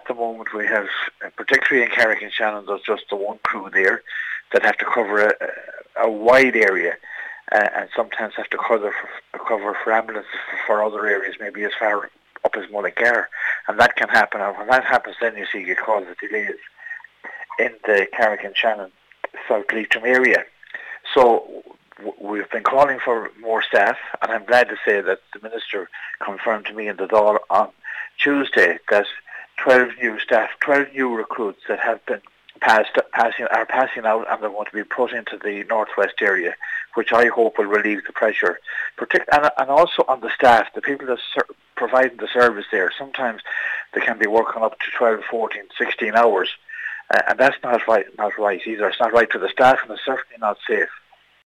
the moment we have, particularly in Carrick and Shannon, there's just the one crew there that have to cover a wide area, and sometimes have to cover for ambulances for other areas, maybe as far up as Mullingar. And that can happen. And when that happens, then you see you cause the delays in the Carrick and Shannon, South Leitrim area. So we've been calling for more staff, and I'm glad to say that the Minister confirmed to me in the Dáil on Tuesday that 12 new recruits that have been passing out, and they're going to be put into the northwest area, which I hope will relieve the pressure. And also on the staff, the people that providing the service there, sometimes they can be working up to 12, 14, 16 hours, and that's not right either. It's not right for the staff, and it's certainly not safe.